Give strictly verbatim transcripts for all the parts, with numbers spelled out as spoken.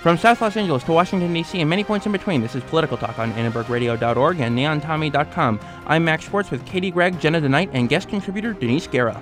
From South Los Angeles to Washington, D C and many points in between, this is Political Talk on Annenberg Radio dot org and Neon Tommy dot com. I'm Max Schwartz with Katie Gregg, Jenna DeKnight, and guest contributor Denise Guerra.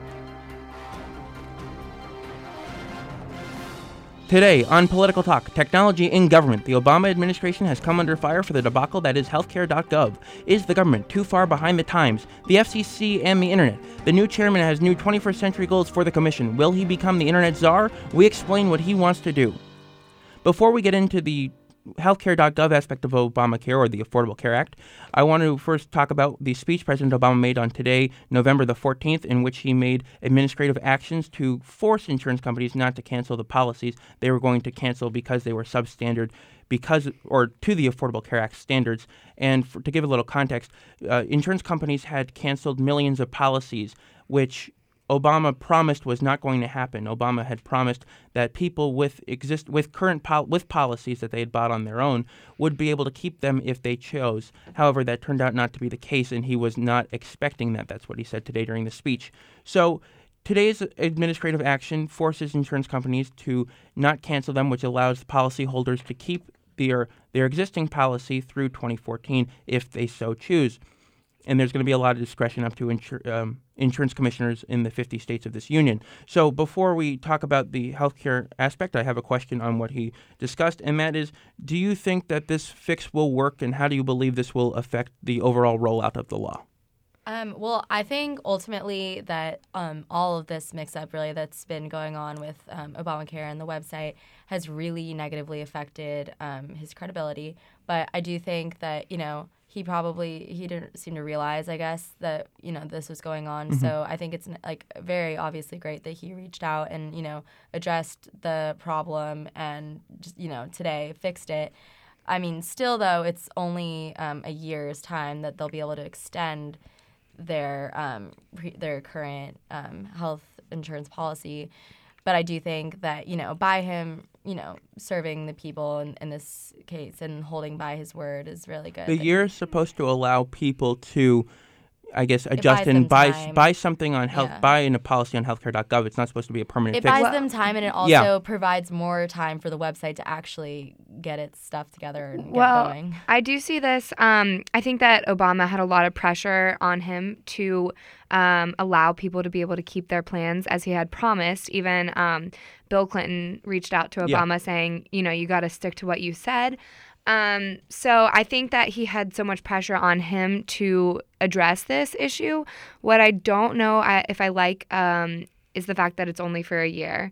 Today on Political Talk, technology in government. The Obama administration has come under fire for the debacle that is healthcare dot gov. Is the government too far behind the times? The F C C and the internet. The new chairman has new twenty-first century goals for the commission. Will he become the internet czar? We explain what he wants to do. Before we get into the healthcare dot gov aspect of Obamacare or the Affordable Care Act, I want to first talk about the speech President Obama made on today, November the fourteenth, in which he made administrative actions to force insurance companies not to cancel the policies they were going to cancel because they were substandard because or to the Affordable Care Act standards. And for, to give a little context, uh, insurance companies had canceled millions of policies, which Obama promised was not going to happen. Obama had promised that people with exist with current pol- with policies that they had bought on their own would be able to keep them if they chose. However, that turned out not to be the case, and he was not expecting that. That's what he said today during the speech. So today's administrative action forces insurance companies to not cancel them, which allows policyholders to keep their their existing policy through twenty fourteen if they so choose. And there's going to be a lot of discretion up to insur- um, insurance commissioners in the fifty states of this union. So before we talk about the healthcare aspect, I have a question on what he discussed, and that is, do you think that this fix will work, and how do you believe this will affect the overall rollout of the law? Um, well, I think ultimately that um, all of this mix-up really that's been going on with um, Obamacare and the website has really negatively affected um, his credibility. But I do think that, you know, he probably, he didn't seem to realize, I guess, that, you know, this was going on. Mm-hmm. So I think it's, like, very obviously great that he reached out and, you know, addressed the problem and, just, you know, today fixed it. I mean, still, though, it's only um, a year's time that they'll be able to extend their um, pre- their current um, health insurance policy. But I do think that, you know, by him, you know, serving the people in, in this case and holding by his word is really good. The year is supposed to allow people to, I guess, adjust and buy time. buy something on health, yeah. buy in a policy on healthcare dot gov. It's not supposed to be a permanent it fix. It buys them time, and it also yeah. provides more time for the website to actually get its stuff together and well, get going. I do see this. Um, I think that Obama had a lot of pressure on him to um, allow people to be able to keep their plans as he had promised. Even um, Bill Clinton reached out to Obama yeah. saying, you know, you got to stick to what you said. Um, so I think that he had so much pressure on him to address this issue. What I don't know I, if I like um, is the fact that it's only for a year.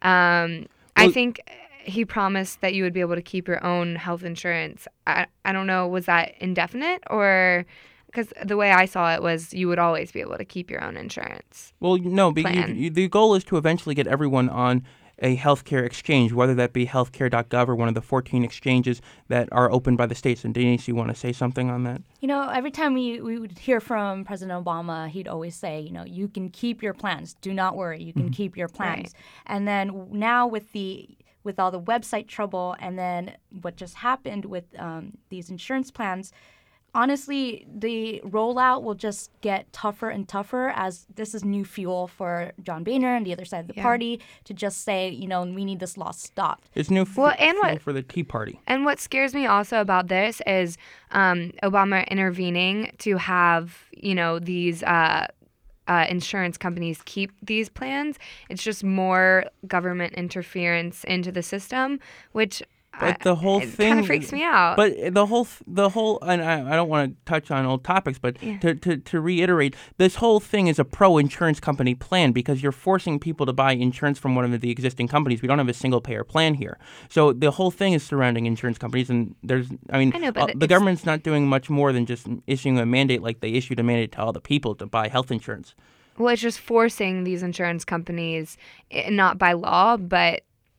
Um, well, I think he promised that you would be able to keep your own health insurance. I, I don't know, was that indefinite or... Because the way I saw it was you would always be able to keep your own insurance. Well, no, but you, you, the goal is to eventually get everyone on a healthcare exchange, whether that be healthcare dot gov or one of the fourteen exchanges that are opened by the states. And Denise, you want to say something on that? You know, every time we, we would hear from President Obama, he'd always say, you know, you can keep your plans. Do not worry. You can mm-hmm. keep your plans. Right. And then now with the with all the website trouble and then what just happened with um, these insurance plans, honestly, the rollout will just get tougher and tougher as this is new fuel for John Boehner and the other side of the yeah. party to just say, you know, we need this law stopped. It's new f- well, and fuel what, for the Tea Party. And what scares me also about this is um, Obama intervening to have, you know, these uh, uh, insurance companies keep these plans. It's just more government interference into the system, which... But the whole it thing kind of freaks me out. But the whole, the whole, and I, I don't want to touch on old topics, but yeah. to, to, to reiterate, this whole thing is a pro-insurance company plan because you're forcing people to buy insurance from one of the existing companies. We don't have a single-payer plan here, so the whole thing is surrounding insurance companies. And there's, I mean, I know, but uh, the government's not doing much more than just issuing a mandate like they issued a mandate to all the people to buy health insurance. Well, it's just forcing these insurance companies, not by law, but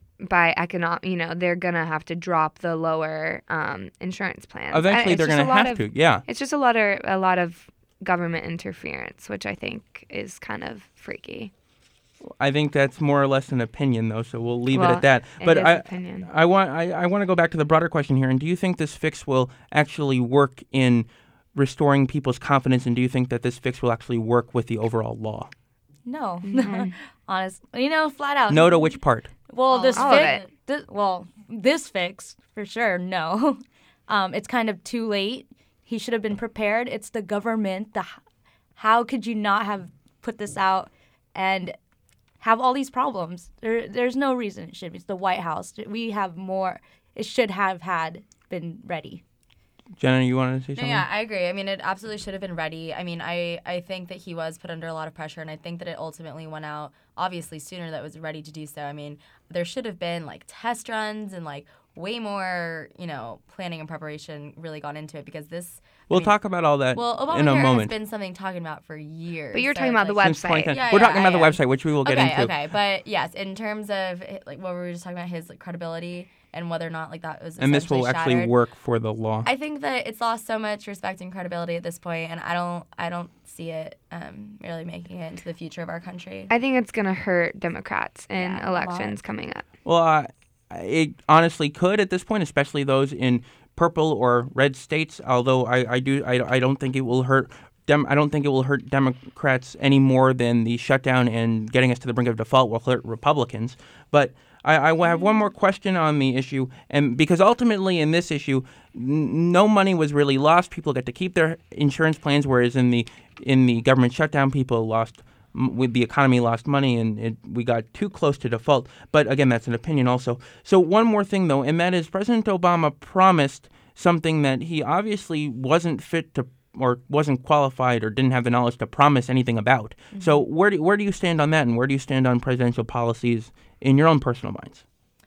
by economic, you know, they're going to have to drop the lower um, insurance plans. Eventually, they're going to have of, to, yeah. It's just a lot of a lot of government interference, which I think is kind of freaky. I think that's more or less an opinion, though, so we'll leave well, it at that. It but is I, opinion. I want, I, I want to go back to the broader question here. And do you think this fix will actually work in restoring people's confidence? And do you think that this fix will actually work with the overall law? No, mm-hmm. honest, you know, flat out. No to which part? Well, this all of fix, it. This, well, this fix for sure. No, um, it's kind of too late. He should have been prepared. It's the government. The how could you not have put this out and have all these problems? There, there's no reason it should be. It's the White House. We have more. It should have had been ready. Jenna, you wanted to say No, something? yeah, I agree. I mean, it absolutely should have been ready. I mean, I, I think that he was put under a lot of pressure, and I think that it ultimately went out, obviously, sooner that was ready to do so. I mean, there should have been, like, test runs and, like, way more, you know, planning and preparation really gone into it because this... We'll I mean, talk about all that well, in a Obamacare has moment. been something talking about for years. But you're so talking it's about the like- Since twenty ten. website. Yeah, We're yeah, talking about the yeah. website, which we will get okay, into. Okay, but yes, in terms of, like, what we were just talking about, his like, credibility and whether or not, like, that was And this will essentially actually shattered. work for the law. I think that it's lost so much respect and credibility at this point, and I don't, I don't see it um, really making it into the future of our country. I think it's going to hurt Democrats in Yeah, a lot. elections coming up. Well, uh, it honestly could at this point, especially those in purple or red states. Although I, I do, I, I don't think it will hurt. Dem- I don't think it will hurt Democrats any more than the shutdown and getting us to the brink of default will hurt Republicans. But I, I have one more question on the issue, and because ultimately in this issue, n- no money was really lost. People get to keep their insurance plans, whereas in the in the government shutdown, people lost. With the economy lost money and it, we got too close to default. But again, that's an opinion also. So one more thing, though, and that is President Obama promised something that he obviously wasn't fit to or wasn't qualified or didn't have the knowledge to promise anything about. Mm-hmm. So where do, where do you stand on that, and where do you stand on presidential policies in your own personal minds?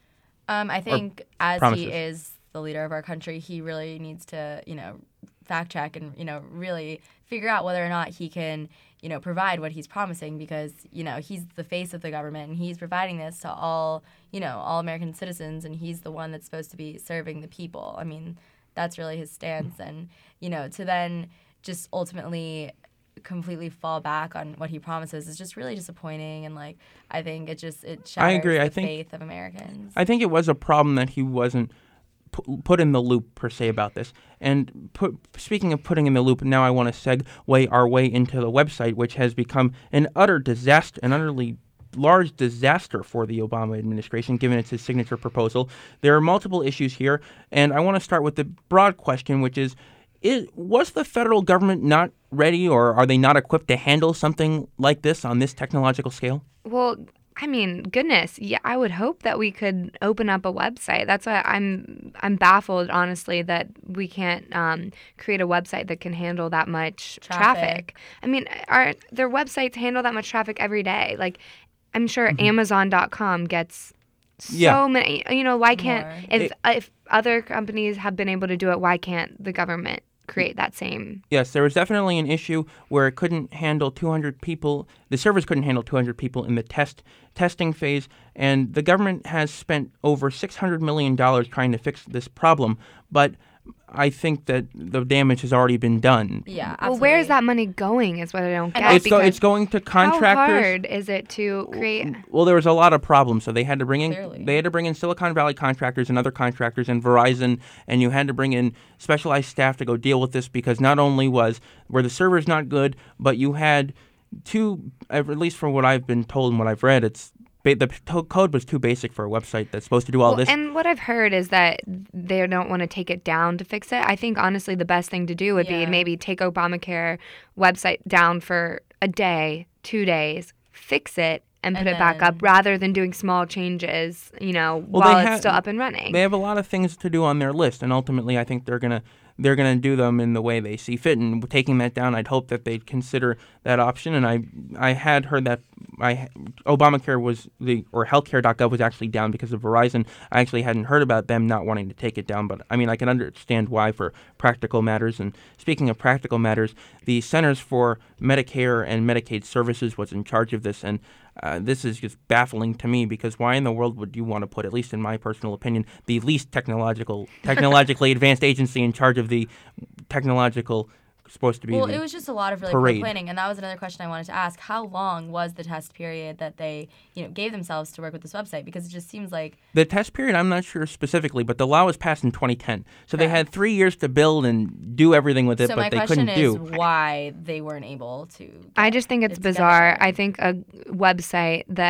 Um, I think as promises. he is the leader of our country, he really needs to, you know, fact check and, you know, really figure out whether or not he can, you know, provide what he's promising because, you know, he's the face of the government and he's providing this to all, you know, all American citizens and he's the one that's supposed to be serving the people. I mean, that's really his stance. And, you know, to then just ultimately completely fall back on what he promises is just really disappointing. And, like, I think it just, it shatters I agree. the I think, faith of Americans. I think it was a problem that he wasn't pu- put in the loop, per se, about this. And put, speaking of putting in the loop, now I want to segue our way into the website, which has become an utter disaster, an utterly large disaster for the Obama administration, given it's his signature proposal. There are multiple issues here, and I want to start with the broad question, which is, is was the federal government not ready, or are they not equipped to handle something like this on this technological scale? Well, I mean, goodness, yeah, I would hope that we could open up a website. That's why I'm I'm baffled, honestly, that we can't um, create a website that can handle that much traffic. Traffic. I mean, our their websites handle that much traffic every day. Like, I'm sure Mm-hmm. Amazon dot com gets so Yeah. many. You know, why can't More. if It- if other companies have been able to do it, why can't the government create that same? Yes, there was definitely an issue where it couldn't handle two hundred people. The servers couldn't handle two hundred people in the test testing phase, and the government has spent over six hundred million dollars trying to fix this problem. But I think that the damage has already been done. Yeah, absolutely. Well, where is that money going? Is what I don't And get. It's, go, because it's going to contractors. How hard is it to create? Well, there was a lot of problems, so they had to bring in Clearly. they had to bring in Silicon Valley contractors and other contractors and Verizon, and you had to bring in specialized staff to go deal with this because not only was were the servers not good, but you had two, at least from what I've been told and what I've read, it's ba- the to- code was too basic for a website that's supposed to do all Well, this. and what I've heard is that they don't want to take it down to fix it. I think honestly the best thing to do would Yeah. be maybe take Obamacare website down for a day, two days, fix it, and put And it back then- up rather than doing small changes, you know, Well, while they it's ha- still up and running. They have a lot of things to do on their list, and ultimately, I think they're gonna they're gonna do them in the way they see fit. And taking that down, I'd hope that they'd consider that option. And I I had heard that I Obamacare was the or healthcare dot gov was actually down because of Verizon. I actually hadn't heard about them not wanting to take it down, but I mean I can understand why for practical matters. And speaking of practical matters, the Centers for Medicare and Medicaid Services was in charge of this, and Uh, this is just baffling to me because why in the world would you want to put, at least in my personal opinion, the least technological, technologically advanced agency in charge of the technological, supposed to be Well, the it was just a lot of really parade. poor planning, and that was another question I wanted to ask. How long was the test period that they, you know, gave themselves to work with this website? Because it just seems like The test period, I'm not sure specifically, but the law was passed in twenty ten. So they Correct. had three years to build and do everything with it, so. but My they question couldn't is do. why they weren't able to. I get just think it's it together. bizarre. I think a website that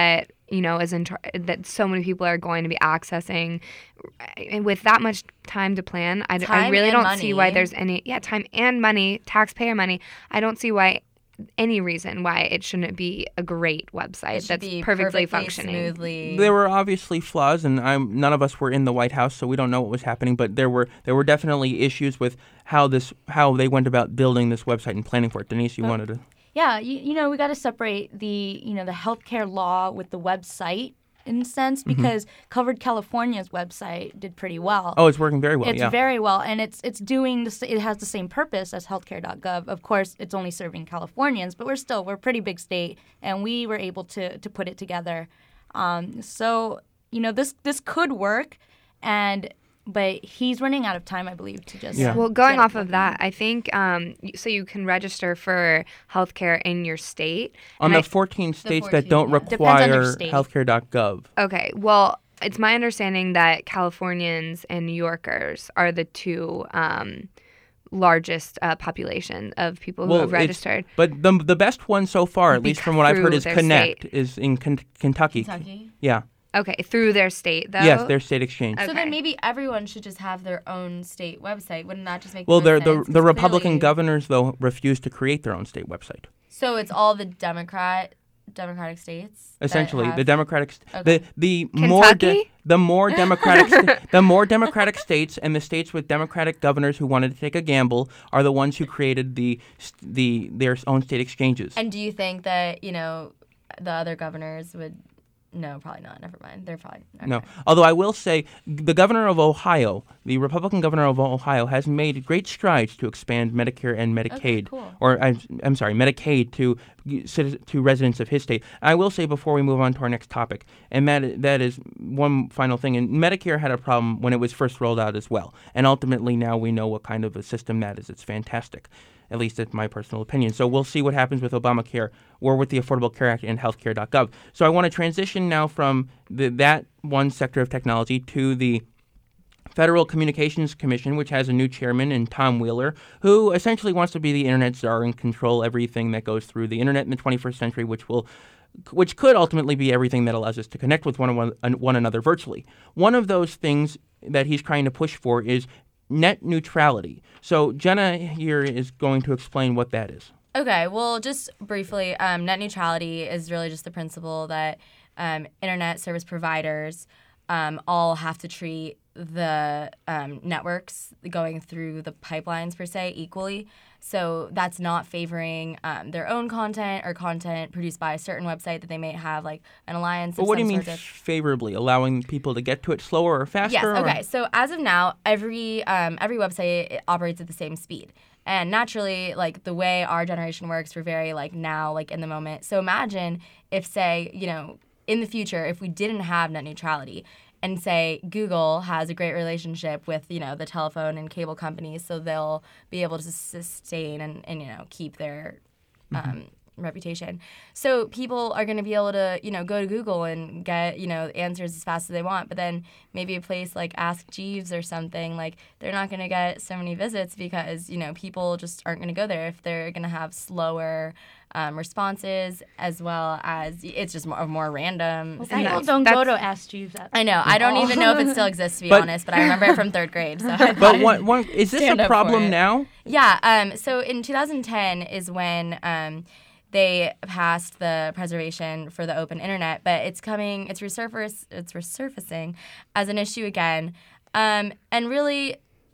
you know, is in tr- that so many people are going to be accessing. And with that much time to plan, I, I really don't money. see why there's any, yeah, time and money, taxpayer money. I don't see why any reason why it shouldn't be a great website that's be perfectly, perfectly functioning. Smoothly. There were obviously flaws, and I'm, none of us were in the White House, so we don't know what was happening. But there were there were definitely issues with how this how they went about building this website and planning for it. Denise, you Oh. wanted to. Yeah, you, you know, we got to separate the, you know, the healthcare law with the website in a sense, because Covered California's website did pretty well. Oh, it's working very well. It's yeah. very well, and it's it's doing the, s- it has the same purpose as healthcare dot gov. Of course, it's only serving Californians, but we're still we're a pretty big state, and we were able to to put it together. Um, so you know this this could work, and but he's running out of time, I believe, to just Yeah. Well, going get it off of working. that, I think um, y- so you can register for healthcare in your state. On and the I- fourteen states that fourteen, don't yeah. Depends on their require state. healthcare dot gov. Okay, well, it's my understanding that Californians and New Yorkers are the two um, largest uh, population of people who Well, have it's- registered. But the the best one so far, at least Bec- from what I've heard, through is their Connect, state. is in Ken- Kentucky. Kentucky. Yeah. Okay, through their state, though? Yes, their state exchange. Okay. So then maybe everyone should just have their own state website. Wouldn't that just make Well, the they're, most the sense? the 'Cause Republican clearly- governors though refuse to create their own state website. So it's all the Democrat Democratic states. that Essentially, have- the Democratic st- Okay. the the more de- Kentucky? the more Democratic st- the more Democratic states and the states with Democratic governors who wanted to take a gamble are the ones who created the st- the their own state exchanges. And do you think that you know the other governors would? No, probably not. Never mind. They're fine. Okay. No. Although I will say, the governor of Ohio, the Republican governor of Ohio, has made great strides to expand Medicare and Medicaid, cool. or I'm, I'm sorry, Medicaid to citi- to residents of his state. I will say before we move on to our next topic, and that that is one final thing. And Medicare had a problem when it was first rolled out as well, and ultimately now we know what kind of a system that is. It's fantastic. At least that's my personal opinion. So we'll see what happens with Obamacare or with the Affordable Care Act and healthcare dot gov. So I want to transition now from the, that one sector of technology to the Federal Communications Commission, which has a new chairman in Tom Wheeler, who essentially wants to be the internet czar and control everything that goes through the internet in the twenty-first century, which will which could ultimately be everything that allows us to connect with one, one, one another virtually. One of those things that he's trying to push for is net neutrality. So Jenna here is going to explain what that is. Okay, well, just briefly, um, net neutrality is really just the principle that um, internet service providers um, all have to treat the um, networks going through the pipelines per se equally. So that's not favoring um, their own content or content produced by a certain website that they may have like an alliance. But of what do you some mean sort of. favorably? Allowing people to get to it slower or faster? Yes. or- Okay. So as of now, every um, every website it operates at the same speed, and naturally, like the way our generation works, we're very like now, like in the moment. So imagine if, say, you know, in the future, if we didn't have net neutrality, and say Google has a great relationship with you know the telephone and cable companies, so they'll be able to sustain and, and you know keep their um, reputation. So people are going to be able to you know go to Google and get you know answers as fast as they want. But then maybe a place like Ask Jeeves or something, like they're not going to get so many visits because you know people just aren't going to go there if they're going to have slower um, responses, as well as it's just more more random. Well, fields. people don't go that's- to Ask Jeeves. At I know. I don't all. even know if it still exists, to be But- honest, but I remember it from third grade. So I But thought- one, one, is this Stand a up for problem it. now? Yeah. Um, so in two thousand ten is when um, they passed the preservation for the open internet, but it's coming, it's resurface, it's resurfacing as an issue again. Um, and really,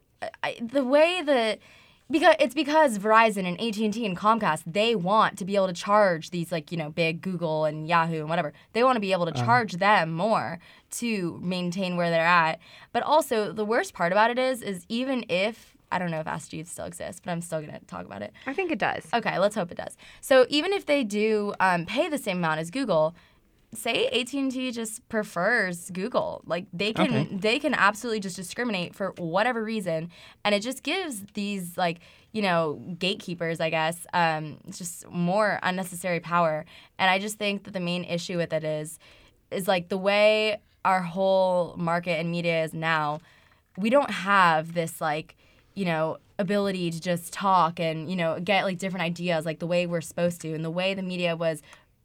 I, the way that because it's because Verizon and A T and T and Comcast, they want to be able to charge these like you know big Google and Yahoo and whatever. They want to be able to charge them more to maintain where they're at. But also the worst part about it is is even if I don't know if Ask Jeeves still exists, but I'm still gonna talk about it. I think it does. Okay, let's hope it does. So even if they do um, pay the same amount as Google, say A T and T just prefers Google. Like they can Okay. they can absolutely just discriminate for whatever reason, and it just gives these like you know gatekeepers, I guess, um, just more unnecessary power. And I just think that the main issue with it is is like the way our whole market and media is now. We don't have this like you know ability to just talk and you know get like different ideas like the way we're supposed to, and the way the media was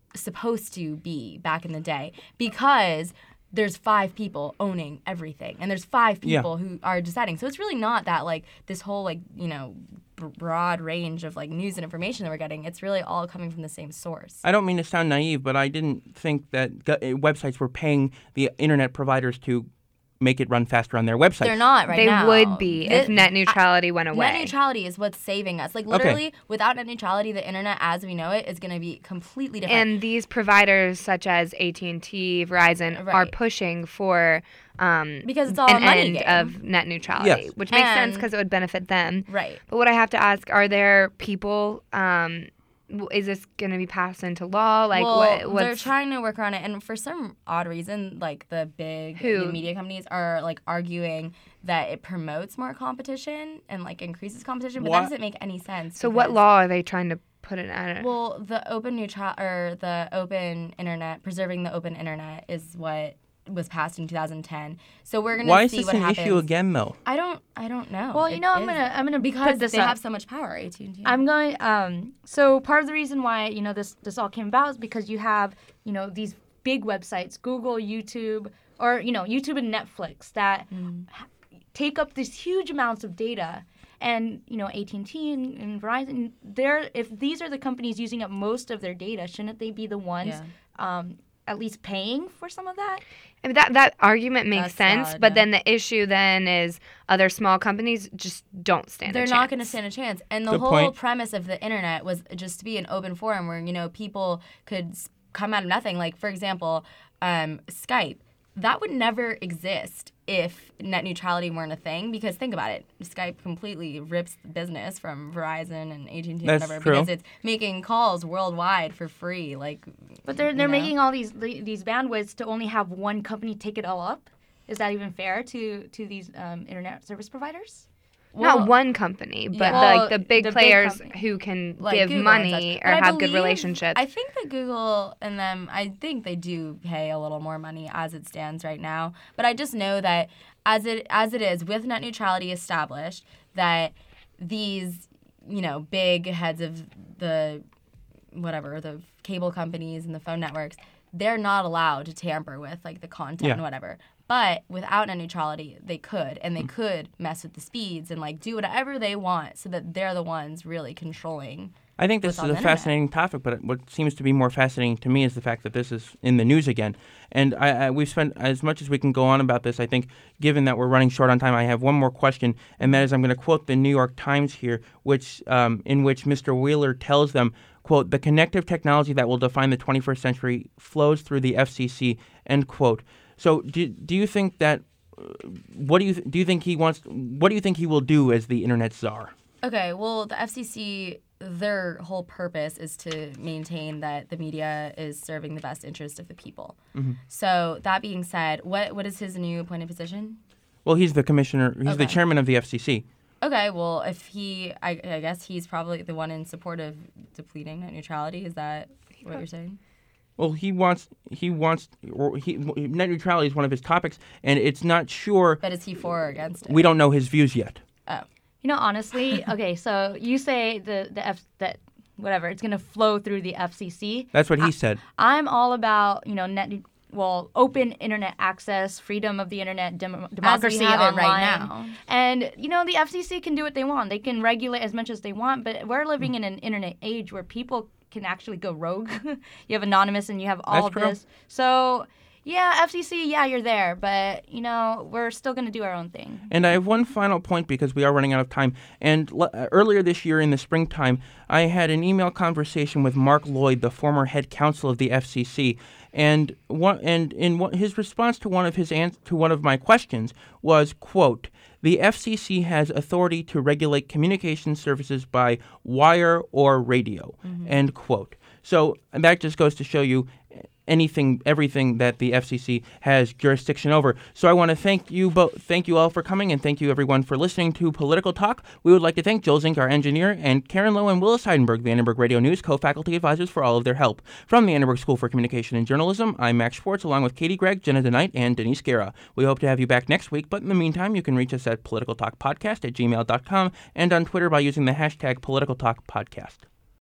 supposed to be back in the day, because there's five people owning everything, and there's five people yeah. who are deciding. So it's really not that, like, this whole, like, you know, broad range of, like, news and information that we're getting. It's really all coming from the same source. I don't mean to sound naive, but I didn't think that g- websites were paying the internet providers to make it run faster on their website. They're not right they now. They would be the, if net neutrality went away. Net neutrality is what's saving us. Like, literally, okay. without net neutrality, the internet as we know it is going to be completely different. And these providers, such as A T and T, Verizon, right. are pushing for um, because it's all an a money end game. of net neutrality, yes. which makes and, sense because it would benefit them. Right. But what I have to ask, are there people... Um, is this going to be passed into law? Like, well, what? What's... they're trying to work around it, and for some odd reason, like the big Who? The media companies are like arguing that it promotes more competition and like increases competition, but what? that doesn't make any sense. So, because, what law are they trying to put it at? Well, the open neutral or the open internet, preserving the open internet, is what was passed in two thousand ten. So we're gonna Why see is this what an happens. issue again, though? I don't. I don't know. Well, you It know, I'm is. gonna I'm gonna because put this they up. have so much power. A T and T. I'm going. Um. So part of the reason why you know this this all came about is because you have you know these big websites, Google, YouTube, or you know YouTube and Netflix that Mm. take up these huge amounts of data. And you know A T and T and, and Verizon, they're if these are the companies using up most of their data, shouldn't they be the ones Yeah. um, at least paying for some of that? I mean, that that argument makes That's sense, valid, but yeah. then the issue then is other small companies just don't stand They're a chance. not going to stand a chance. And the Good whole point. premise of the internet was just to be an open forum where, you know, people could s- come out of nothing. Like, for example, um, Skype. That would never exist if net neutrality weren't a thing, because think about it. Skype completely rips the business from Verizon and A T and T and That's whatever true. because it's making calls worldwide for free. Like, But they're you they're know? making all these these bandwidths to only have one company take it all up. Is that even fair to to these um, internet service providers? Not Well, one company, but yeah. the, Well, like the big the big players company. who can like give Google money and such. or But I have good believe- relationships. I think that Google and them, I think they do pay a little more money as it stands right now. But I just know that as it as it is, with net neutrality established, that these, you know, big heads of the whatever, the cable companies and the phone networks, they're not allowed to tamper with like the content Yeah. and whatever. But without net neutrality, they could, and they could mess with the speeds and like do whatever they want, so that they're the ones really controlling. I think this What's is on a the internet. fascinating topic, but what seems to be more fascinating to me is the fact that this is in the news again. And I, I, we've spent as much as we can go on about this. I think, given that we're running short on time, I have one more question, and that is I'm going to quote the New York Times here, which um, in which Mister Wheeler tells them, quote, "The connective technology that will define the twenty-first century flows through the F C C," end quote. So do do you think that uh, what do you th- do you think he wants what do you think he will do as the internet czar? Okay, well, the F C C, their whole purpose is to maintain that the media is serving the best interest of the people. Mm-hmm. So that being said, what what is his new appointed position? Well, he's the commissioner. He's the Okay. chairman of the F C C. Okay, well, if he, I, I guess he's probably the one in support of depleting net neutrality. Is that what you're saying? Well, he wants he wants or he, net neutrality is one of his topics, and it's not sure. But is he for or against it? We don't know his views yet. Oh. You know, honestly, okay. So you say the the F that whatever it's going to flow through the F C C. That's what he said. I'm all about you know net well open internet access, freedom of the internet, dem- democracy have it online. right now. And you know the F C C can do what they want. They can regulate as much as they want. But we're living in an internet age where people can actually go rogue. You have Anonymous and you have all That's of true. this. So yeah, F C C, yeah, you're there, but you know we're still going to do our own thing. And I have one final point because we are running out of time. And l- uh, earlier this year in the springtime, I had an email conversation with Mark Lloyd, the former head counsel of the F C C. And one, and in one, his response to one of his ans- to one of my questions was, quote, "The F C C has authority to regulate communication services by wire or radio," end quote. So that just goes to show you anything, everything that the F C C has jurisdiction over. So I want to thank you both, thank you all for coming, and thank you everyone for listening to Political Talk. We would like to thank Joel Zink, our engineer, and Karen Lowe and Willis Heidenberg, the Annenberg Radio News co-faculty advisors, for all of their help. From the Annenberg School for Communication and Journalism, I'm Max Schwartz, along with Katie Gregg, Jenna DeKnight, and Denise Guerra. We hope to have you back next week, but in the meantime, you can reach us at political talk podcast at gmail dot com and on Twitter by using the hashtag Political Talk Podcast.